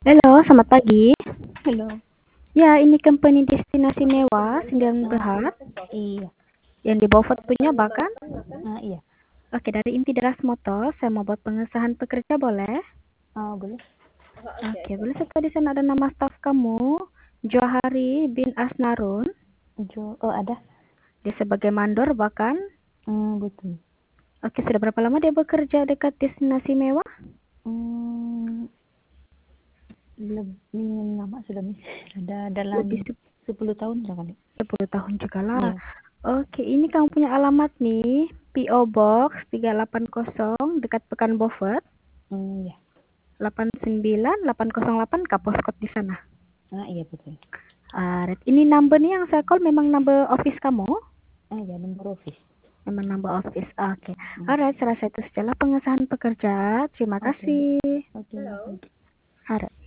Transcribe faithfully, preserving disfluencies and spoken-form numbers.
Halo, selamat pagi. Halo. Ya, ini company destinasi mewah Sindang Ah, Berhad iya. yang di Beaufort punya bahkan. Ah, iya. Oke, dari Inti Deras Motor, saya mau buat pengesahan pekerja boleh? Oh, boleh. Oke, boleh saya tahu di sana ada nama staf kamu, Johari bin Asnarun. Jo, oh ada. Dia sebagai mandor bahkan. Hmm, betul. Oke, sudah berapa lama dia bekerja dekat destinasi mewah? Hmm, lebih lama sudah nih. Ada dalam Lebih sepuluh tahun sudah kali. sepuluh tahun juga lah. Iya. Oke, ini kamu punya alamat nih, P O Box tiga delapan nol dekat Pekan Beaufort. Hmm, iya. delapan sembilan delapan nol delapan Kaposkot di sana. Ah, iya betul. Uh, ini number nih yang saya call memang number office kamu? Ah, iya nomor office. Memang number office. Oke. Okay. Hmm. Alright, serasa itu setelah pengesahan pekerja. Terima Oke. kasih. Oke. Alright.